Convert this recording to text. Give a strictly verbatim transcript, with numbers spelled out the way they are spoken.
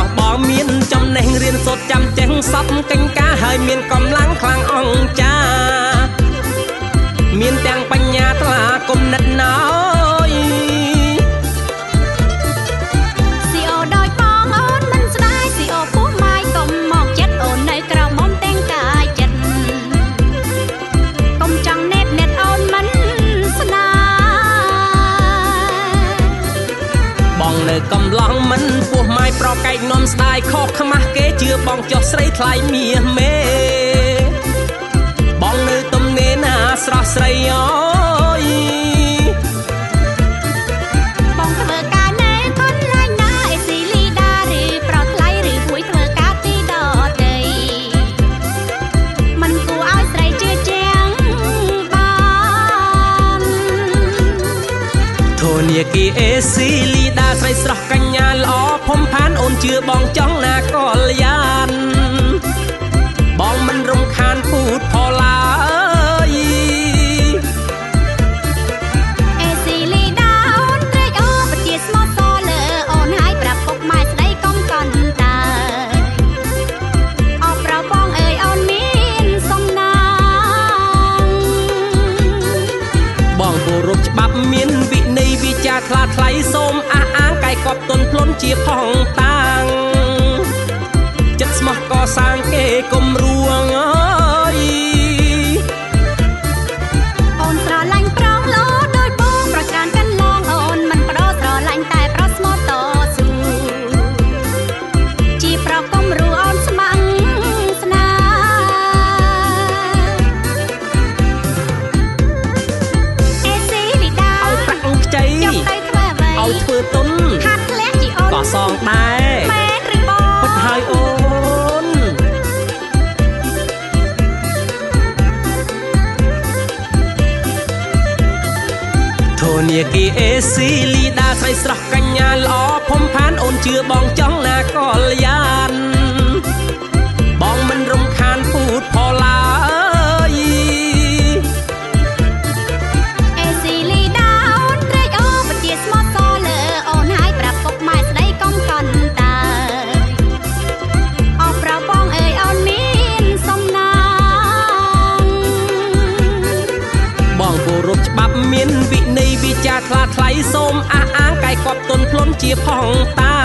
បងមានចំណេះរៀនសូត្រចាំចេះសពកិញ្ការហើយមានកម្លាំងខ្លាំងអង្ចាមានទាំងបញ្ញាថ្លាគំនិតណយស៊ីអូដោយបងអូនមិនស្ដាយស៊ីអូពោះម៉ាយកុំមកចិត្តអូននៅក្រៅមុំទាំងកាយចិត្តកុំចង់ណេបណេតអូនមិនស្ដាយបងនៅកំឡងមិនពោះម៉ាយប្រកែកនំស្ដាយខុសខ្មាស់គេជឿបងចុះស្រីថ្លៃមាសមេបងនៅទំនេរណាស្រស់ស្រីអើយបងធ្វើការណែកូនឡាញណាអេស៊ីលីដាឬប្រថ្លៃឬហួយធ្វើការទីដតីមិនគួរឲ្យស្រីជឿជាងបានធនាគារអេស៊ីលីដាស្រីស្រស់កញ្ញាល្អភំផានអូនជឿបងចង់ណាកលយានបងមិនរំខានពូតផឡាអេស៊ីលីដាអូនត្រេកអរប្រជាស្មោះសរលើអូនហើយប្រាប់ពុកម៉ែស្ដីកុំកន់តើអបប្របងអើយអូនមានសំណាងបងគោរពច្បាប់មានវិន័យវិចារថ្លាថ្លៃសូមអះអាងកាយកប់ទន់ភ្លន់ជាផងតាងចិត្តស្មោះកសាងគេកុំរួងអើយអូនស្រឡាញ់ប្រងលោដោយបងប្រច្រើនកាន់ឡងអូនមិនបដោស្រឡាញ់តែប្រស្មោតស៊ូជាប្រកុំរួអូនស្មាំងស្នាអេស៊ីលីដាឲ្យប្រាក់ខ្ចីចង់ទៅធ្វើអ្វីឲ្យធ្វើទុនហាត់ធ្លាក់ជាអូនក៏សងដែរមែនឬបងពិតហើយអូនធនាគារអេស៊ីលីដាស្រីស្រស់កញ្ញាល្អភំផានអូនជឿបងចង់ណាកលយានបងមិនរំខានពូតផឡាអើយអេស៊ីលីដាអូនត្រេកអរប្រជាស្មោះសរលើអូនហើយប្រាប់ពុកម៉ែស្ដីកុំកន់តើអបប្របងអើយអូនមានសំណាងបងគោរពច្បាប់មានវិន័យវិចារថ្លាថ្លៃសូមអះអាងកាយកប់ទន់ភ្លន់ជាផងតា